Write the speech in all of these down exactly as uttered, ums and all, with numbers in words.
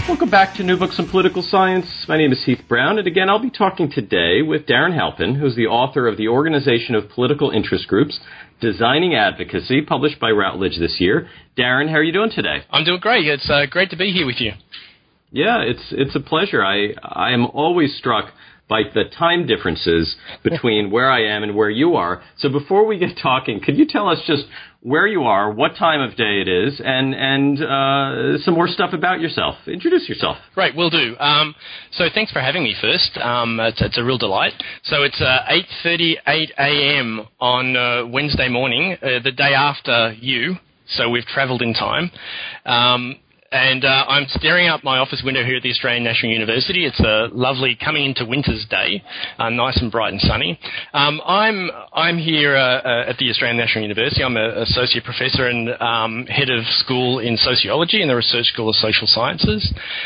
Welcome back to New Books in Political Science. My name is Heath Brown, and again, I'll be talking today with Darren Halpin, who's the author of The Organization of Political Interest Groups, Designing Advocacy, published by Routledge this year. Darren, how are you doing today? I'm doing great. It's uh, great to be here with you. Yeah, it's it's a pleasure. I I am always struck by the time differences between where I am and where you are. So before we get talking, could you tell us just where you are, what time of day it is, and and uh, some more stuff about yourself? Introduce yourself. Right, will do. Um, so thanks for having me first. Um, it's, it's a real delight. So it's uh, eight thirty-eight a.m. on uh, Wednesday morning, uh, the day after you. So we've travelled in time. Um, And uh, I'm staring out my office window here at the Australian National University. It's a lovely coming into winter's day, uh, nice and bright and sunny. Um, I'm I'm here uh, uh, at the Australian National University. I'm an associate professor and um, head of school in sociology in the Research School of Social Sciences.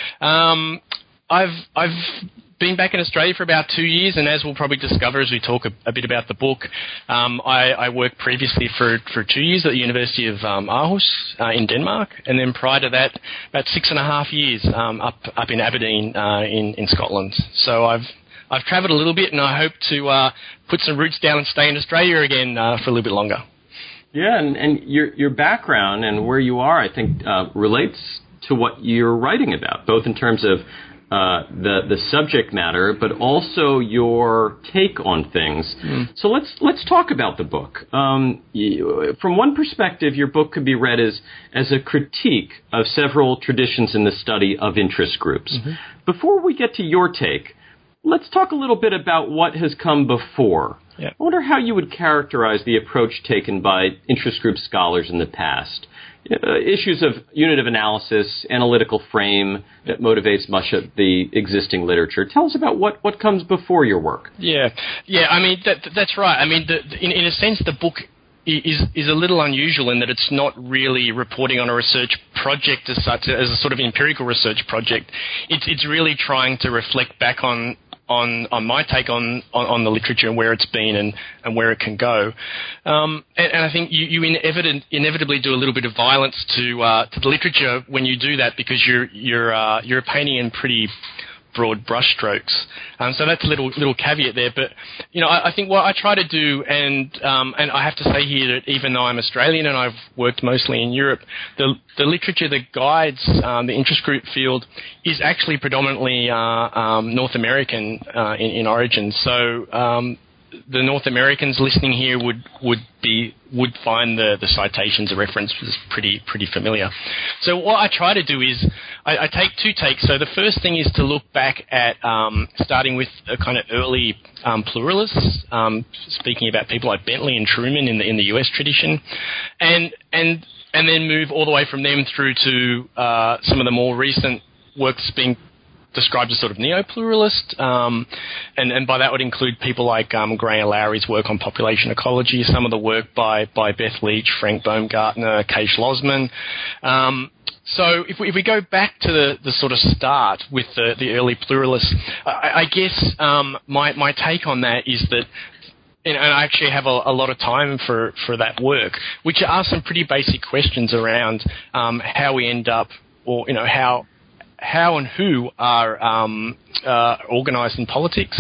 Um, I've I've been back in Australia for about two years, and as we'll probably discover as we talk a, a bit about the book, um, I, I worked previously for, for two years at the University of um, Aarhus uh, in Denmark, and then prior to that, about six and a half years um, up up in Aberdeen uh, in, in Scotland. So I've I've travelled a little bit, and I hope to uh, put some roots down and stay in Australia again uh, for a little bit longer. Yeah, and, and your your background and where you are, I think, uh, relates to what you're writing about, both in terms of Uh, the the subject matter, but also your take on things. Mm. So let's let's talk about the book. Um, you, from one perspective, your book could be read as as a critique of several traditions in the study of interest groups. Mm-hmm. Before we get to your take, let's talk a little bit about what has come before. Yeah. I wonder how you would characterize the approach taken by interest group scholars in the past. Uh, issues of unit of analysis, analytical frame that motivates much of the existing literature. Tell us about what, what comes before your work. Yeah, yeah. I mean, that, that's right. I mean, the, in, in a sense, the book is is a little unusual in that it's not really reporting on a research project as such, as a sort of empirical research project. It's it's really trying to reflect back on. On, on my take on, on, on the literature and where it's been and, and where it can go. Um, and, and I think you, you inevitably, inevitably do a little bit of violence to uh, to the literature when you do that, because you're you're uh, you're painting in pretty broad brushstrokes. Um, so that's a little little caveat there. But you know, I, I think what I try to do, and um, and I have to say here that even though I'm Australian and I've worked mostly in Europe, the the literature that guides um, the interest group field is actually predominantly uh, um, North American uh, in, in origin. So um, the North Americans listening here would would be would find the, the citations, the references pretty pretty familiar. So what I try to do is I, I take two takes. So the first thing is to look back at um, starting with a kind of early um, pluralists, um, speaking about people like Bentley and Truman in the in the U S tradition, and and and then move all the way from them through to uh, some of the more recent works being described as sort of neo-pluralist, um, and, and by that would include people like um, Graham Lowry's work on population ecology, some of the work by, by Beth Leach, Frank Baumgartner, Kay Schlossman. Um, so if we, if we go back to the, the sort of start with the, the early pluralists, I, I guess um, my, my take on that is that, and I actually have a, a lot of time for, for that work, which are some pretty basic questions around um, how we end up, or, you know, how how and who are um, uh, organised in politics,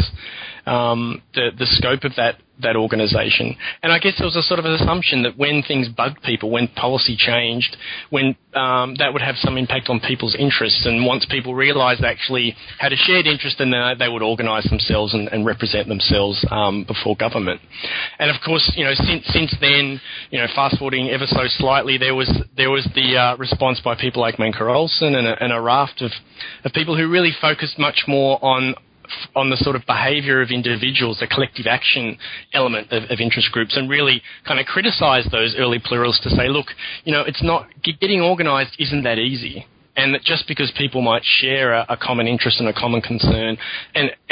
um, the the scope of that that organisation. And I guess there was a sort of an assumption that when things bugged people, when policy changed, when um, that would have some impact on people's interests. And once people realised they actually had a shared interest, then they, they would organise themselves and, and represent themselves um, before government. And of course, you know, since since then, you know, fast forwarding ever so slightly, there was there was the uh, response by people like Menker Olson and a, and a raft of, of people who really focused much more on on the sort of behaviour of individuals, the collective action element of, of interest groups, and really kind of criticise those early pluralists to say, look, you know, it's not, getting organised isn't that easy, and that just because people might share a, a common interest and a common concern, and and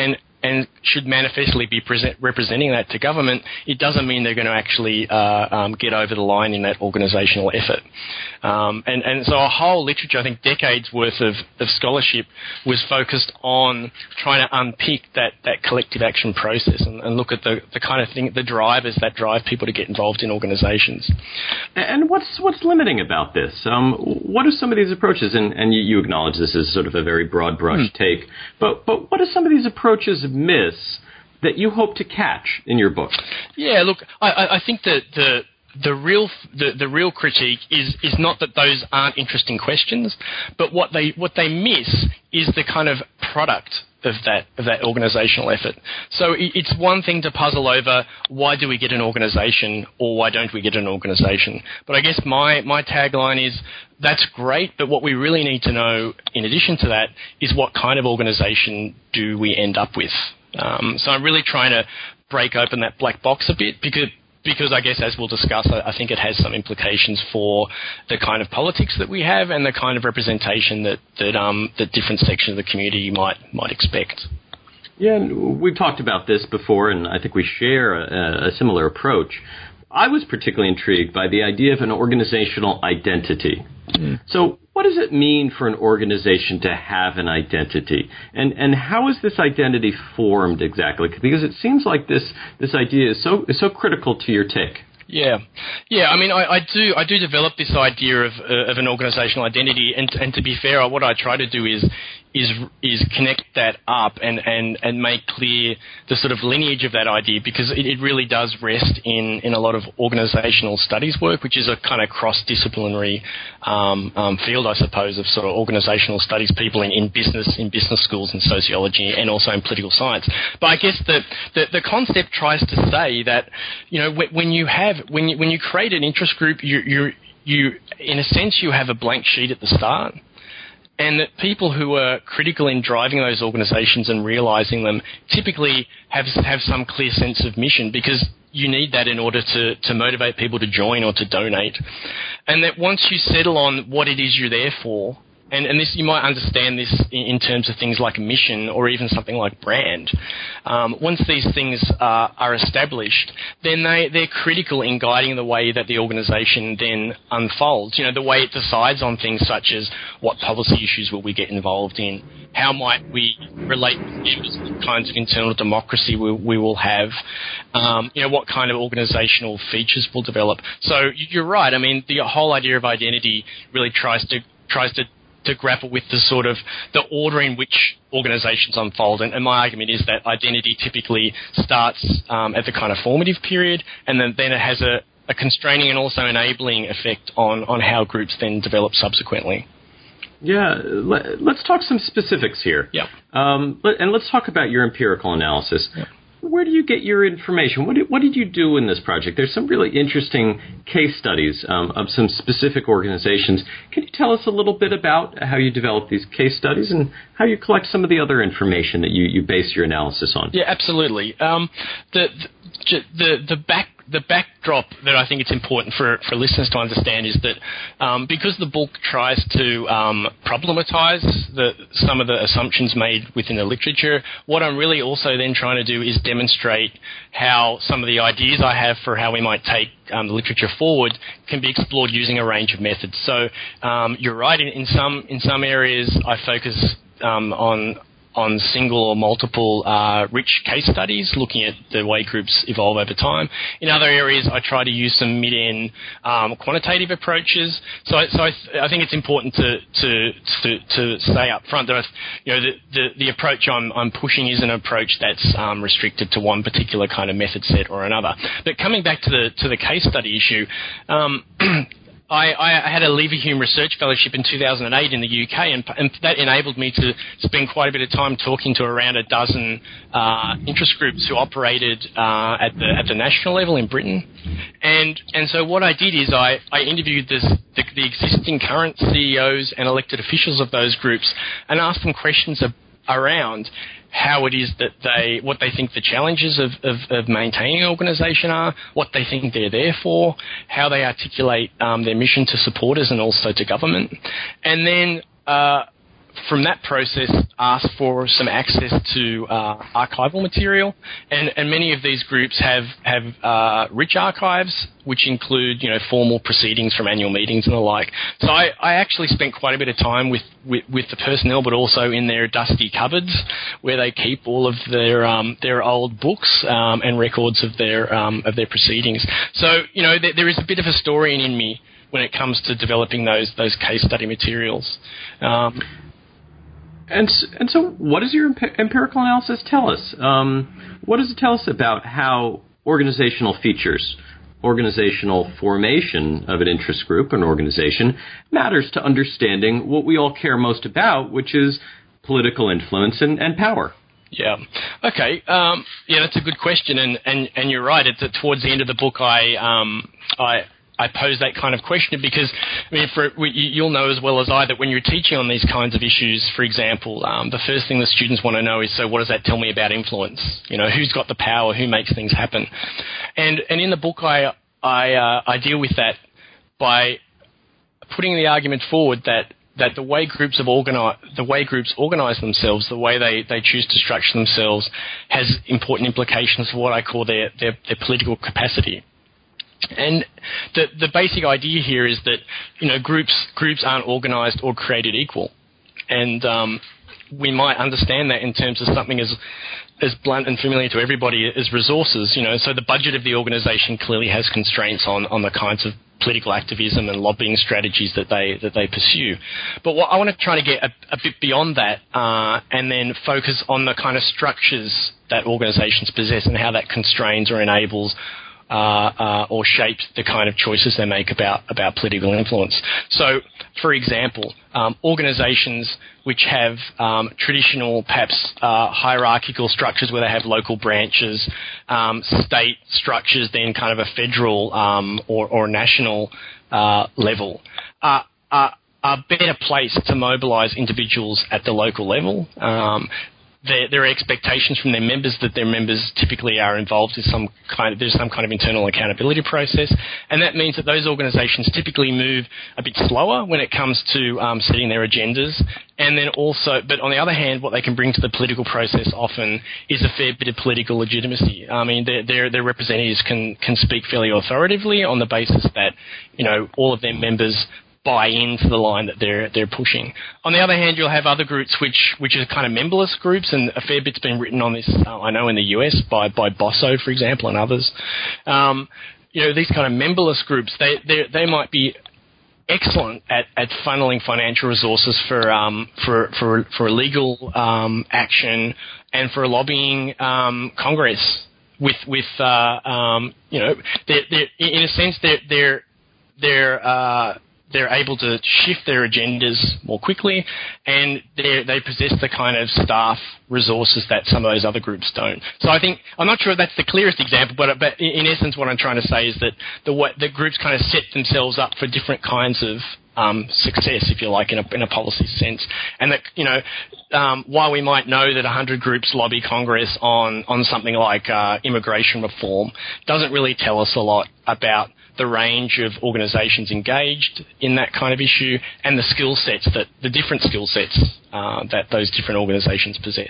and should manifestly be present, representing that to government, it doesn't mean they're going to actually uh, um, get over the line in that organisational effort. Um, and, and so a whole literature, I think decades worth of, of scholarship was focused on trying to unpick that, that collective action process and, and look at the, the kind of thing, the drivers that drive people to get involved in organisations. And what's what's limiting about this? Um, what are some of these approaches? And, and you, you acknowledge this is sort of a very broad brush hmm. take, but but what are some of these approaches miss that you hope to catch in your book? Yeah, look, I, I think that the the real the, the real critique is is not that those aren't interesting questions, but what they what they miss is the kind of product of that of that organisational effort. So it's one thing to puzzle over why do we get an organisation or why don't we get an organisation. But I guess my my tagline is that's great, but what we really need to know in addition to that is what kind of organisation do we end up with. Um, so I'm really trying to break open that black box a bit because. Because I guess, as we'll discuss, I, I think it has some implications for the kind of politics that we have and the kind of representation that that, um, that different sections of the community might might expect. Yeah, and we've talked about this before, and I think we share a, a similar approach. I was particularly intrigued by the idea of an organizational identity. Mm. So what does it mean for an organization to have an identity? And and how is this identity formed exactly? Because it seems like this this idea is so is so critical to your take. Yeah, yeah. I mean, I, I do I do develop this idea of uh, of an organizational identity, and and to be fair, what I try to do is is is connect that up and, and, and make clear the sort of lineage of that idea, because it, it really does rest in, in a lot of organizational studies work, which is a kind of cross-disciplinary um, um, field, I suppose, of sort of organizational studies, people in, in business in business schools and sociology, and also in political science. But I guess the the, the concept tries to say that, you know, when you have when you, when you create an interest group, you you you in a sense you have a blank sheet at the start. And that people who are critical in driving those organisations and realising them typically have have some clear sense of mission, because you need that in order to, to motivate people to join or to donate. And that once you settle on what it is you're there for, and, and this you might understand this in, in terms of things like mission or even something like brand. Um, once these things uh, are established, then they, they're critical in guiding the way that the organisation then unfolds. You know, the way it decides on things such as what policy issues will we get involved in, how might we relate with members, what kinds of internal democracy we, we will have, um, you know, what kind of organisational features will develop. So you're right. I mean, the whole idea of identity really tries to tries to to grapple with the sort of the order in which organisations unfold. And, and my argument is that identity typically starts um, at the kind of formative period, and then, then it has a, a constraining and also enabling effect on, on how groups then develop subsequently. Yeah, let, let's talk some specifics here. Yeah. Um, let, and let's talk about your empirical analysis. Yeah. Where do you get your information? What did, what did you do in this project? There's some really interesting case studies um, of some specific organizations. Can you tell us a little bit about how you develop these case studies and how you collect some of the other information that you, you base your analysis on? Yeah, absolutely. Um, the, the the the back the backdrop that I think it's important for, for listeners to understand is that um, because the book tries to um, problematize the, some of the assumptions made within the literature, what I'm really also then trying to do is demonstrate how some of the ideas I have for how we might take um, the literature forward can be explored using a range of methods. So um, you're right, in, in some in some areas I focus um, on on single or multiple uh, rich case studies, looking at the way groups evolve over time. In other areas, I try to use some mid-end um, quantitative approaches. So, I, so I, th- I think it's important to to to, to say up front that I, you know the, the the approach I'm I'm pushing is an approach that's um, restricted to one particular kind of method set or another. But coming back to the to the case study issue. Um, I, I had a Leverhulme Research Fellowship in two thousand eight in the U K, and, and that enabled me to spend quite a bit of time talking to around a dozen uh, interest groups who operated uh, at the at the national level in Britain. And and so what I did is I, I interviewed this, the, the existing current C E Os and elected officials of those groups and asked them questions of, around how it is that they, what they think the challenges of, of, of maintaining an organisation are, what they think they're there for, how they articulate um, their mission to supporters and also to government. And then uh, from that process, ask for some access to uh, archival material, and, and many of these groups have have uh, rich archives, which include you know formal proceedings from annual meetings and the like. So I, I actually spent quite a bit of time with, with, with the personnel, but also in their dusty cupboards where they keep all of their um, their old books um, and records of their um, of their proceedings. So you know there, there is a bit of historian in me when it comes to developing those those case study materials. Um, and and so, what does your emp- empirical analysis tell us? Um, what does it tell us about how organizational features, organizational formation of an interest group, an organization, matters to understanding what we all care most about, which is political influence and, and power? Yeah. Okay. Um, yeah, that's a good question, and, and, and you're right. It's towards the end of the book, I um, I. I pose that kind of question because, I mean, for, you'll know as well as I that when you're teaching on these kinds of issues, for example, um, the first thing the students want to know is, so what does that tell me about influence? You know, who's got the power? Who makes things happen? And and in the book, I I, uh, I deal with that by putting the argument forward that that the way groups have organize, the way groups organise themselves, the way they, they choose to structure themselves, has important implications for what I call their their, their political capacity. And the the basic idea here is that you know groups groups aren't organised or created equal, and um, we might understand that in terms of something as as blunt and familiar to everybody as resources. You know, so the budget of the organisation clearly has constraints on, on the kinds of political activism and lobbying strategies that they that they pursue. But what I want to try to get a, a bit beyond that, uh, and then focus on the kind of structures that organisations possess and how that constrains or enables. Uh, uh, or shapes the kind of choices they make about, about political influence. So, for example, um, organisations which have um, traditional, perhaps uh, hierarchical structures where they have local branches, um, state structures, then kind of a federal um, or, or national uh, level, uh, are, are better placed to mobilise individuals at the local level. Um, There, there are expectations from their members that their members typically are involved in some kind of, there's some kind of internal accountability process, and that means that those organisations typically move a bit slower when it comes to um, setting their agendas, and then also, but on the other hand, what they can bring to the political process often is a fair bit of political legitimacy. I mean, their, their, their representatives can, can speak fairly authoritatively on the basis that, you know, all of their members buy into the line that they're they're pushing. On the other hand, you'll have other groups which which are kind of memberless groups, and a fair bit's been written on this. Uh, I know in the U S by by Bosso, for example, and others. Um, you know, these kind of memberless groups, they they they might be excellent at, at funneling financial resources for um for for for legal um, action and for lobbying um, Congress with with uh, um, you know they're, they're, in a sense they're they're they're uh, they're able to shift their agendas more quickly, and they they possess the kind of staff resources that some of those other groups don't. So I think, I'm not sure if that's the clearest example, but but in essence what I'm trying to say is that the what the groups kind of set themselves up for different kinds of um, success, if you like, in a, in a policy sense. And that, you know, um, while we might know that one hundred groups lobby Congress on, on something like uh, immigration reform, doesn't really tell us a lot about the range of organisations engaged in that kind of issue and the skill sets that the different skill sets uh, that those different organisations possess.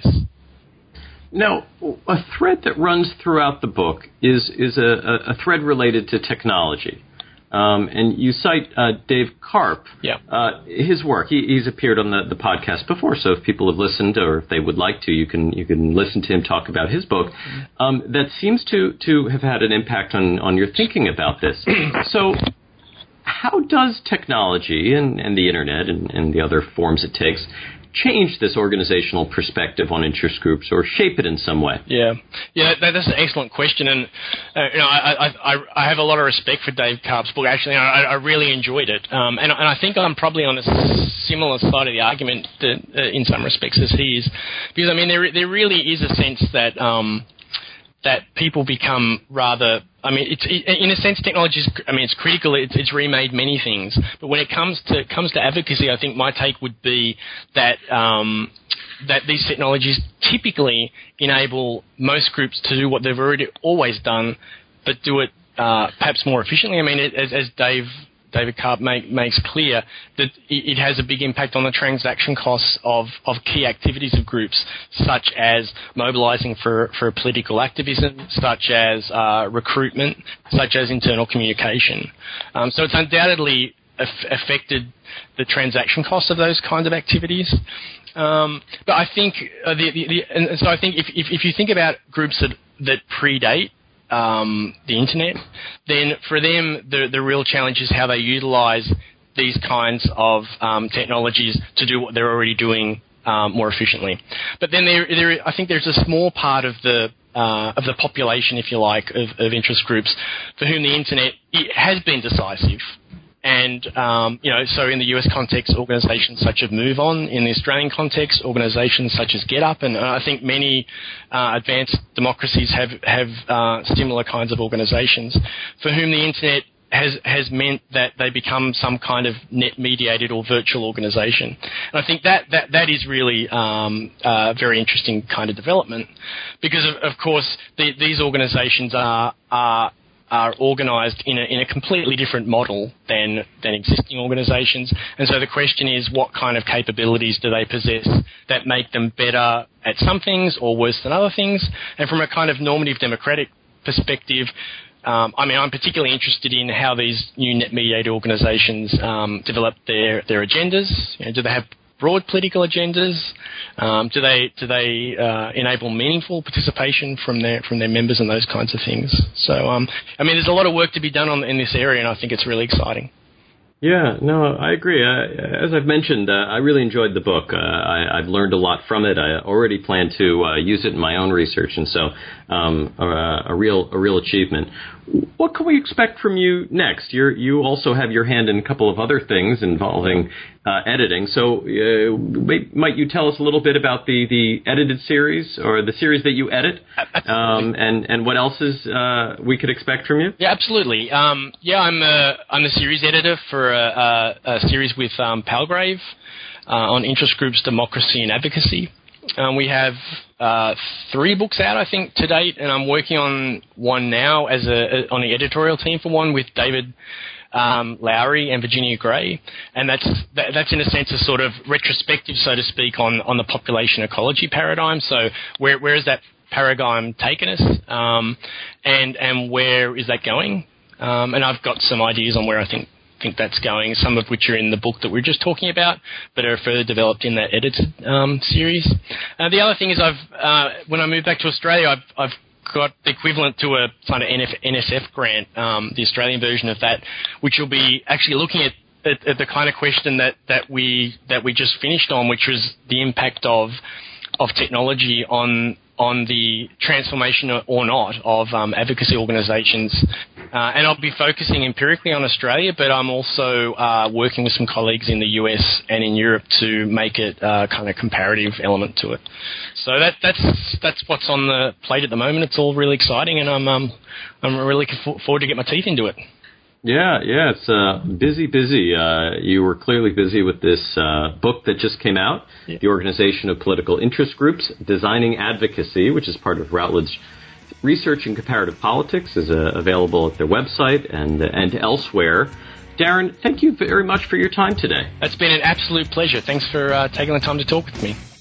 Now, a thread that runs throughout the book is is a, a thread related to technology. Um, and you cite uh, Dave Karp, yeah. uh, his work. He, he's appeared on the, the podcast before, so if people have listened or if they would like to, you can you can listen to him talk about his book. Um, that seems to, to have had an impact on, on your thinking about this. So how does technology and, and the Internet and, and the other forms it takes change this organizational perspective on interest groups or shape it in some way? Yeah, yeah, that, that's an excellent question, and uh, you know, I, I, I have a lot of respect for Dave Karp's book. Actually, I, I really enjoyed it, um, and, and I think I'm probably on a similar side of the argument that, uh, in some respects as he is, because I mean, there there really is a sense that um, that people become rather. I mean, it's it, in a sense, technology is. I mean, it's critical. It's, it's remade many things, but when it comes to comes to advocacy, I think my take would be that um, that these technologies typically enable most groups to do what they've already always done, but do it uh, perhaps more efficiently. I mean, it, as, as Dave David Karp make, makes clear that it has a big impact on the transaction costs of, of key activities of groups, such as mobilizing for, for political activism, such as uh, recruitment, such as internal communication. Um, so it's undoubtedly af- affected the transaction costs of those kinds of activities. Um, but I think, uh, the, the, the, and so I think if, if, if you think about groups that, that predate um, the internet, then for them the, the real challenge is how they utilize these kinds of um, technologies to do what they're already doing um, more efficiently. But then there, there, I think there's a small part of the uh, of the population, if you like, of, of interest groups for whom the internet it has been decisive. And, um, you know, so in the U S context, organisations such as MoveOn. In the Australian context, organisations such as GetUp. And uh, I think many uh, advanced democracies have, have uh, similar kinds of organisations for whom the internet has, has meant that they become some kind of net-mediated or virtual organisation. And I think that, that, that is really um, a very interesting kind of development because, of, of course, the, these organisations are... are are organised in a, in a completely different model than than existing organisations. And so the question is, what kind of capabilities do they possess that make them better at some things or worse than other things? And from a kind of normative democratic perspective, um, I mean, I'm particularly interested in how these new net-mediated organisations um, develop their, their agendas. You know, do they have broad political agendas? Um, do they do they uh, enable meaningful participation from their from their members and those kinds of things? So, um, I mean, there's a lot of work to be done on in this area, and I think it's really exciting. Yeah, no, I agree. Uh, as I've mentioned, uh, I really enjoyed the book. Uh, I, I've learned a lot from it. I already plan to uh, use it in my own research, and so um, a, a real a real achievement. What can we expect from you next? You're, you also have your hand in a couple of other things involving uh, editing. So uh, might you tell us a little bit about the, the edited series or the series that you edit, um, and, and what else is uh, we could expect from you? Yeah, absolutely. Um, yeah, I'm a, I'm the series editor for a, a, a series with um, Palgrave uh, on interest groups, democracy and advocacy. Um, we have uh, three books out, I think, to date, and I'm working on one now as a, a on the editorial team for one with David um, Lowry and Virginia Gray, and that's that, that's in a sense a sort of retrospective, so to speak, on, on the population ecology paradigm. So where where is that paradigm taken us, um, and and where is that going? Um, and I've got some ideas on where I think. think that's going, some of which are in the book that we we're just talking about, but are further developed in that edited um, series. Uh, the other thing is I've, uh, when I moved back to Australia, I've, I've got the equivalent to a kind of N S F grant, um, the Australian version of that, which will be actually looking at, at, at the kind of question that, that we that we just finished on, which was the impact of of technology on on the transformation or not of um, advocacy organisations. Uh, and I'll be focusing empirically on Australia, but I'm also uh, working with some colleagues in the U S and in Europe to make it uh, kind of comparative element to it. So that, that's that's what's on the plate at the moment. It's all really exciting, and I'm um, I'm really looking forward to get my teeth into it. Yeah, yeah, it's uh, busy, busy. Uh, you were clearly busy with this uh, book that just came out, yeah. The Organization of Political Interest Groups, Designing Advocacy, which is part of Routledge Research in Comparative Politics, is uh, available at their website and uh, and elsewhere. Darren, thank you very much for your time today. It's been an absolute pleasure. Thanks for uh, taking the time to talk with me.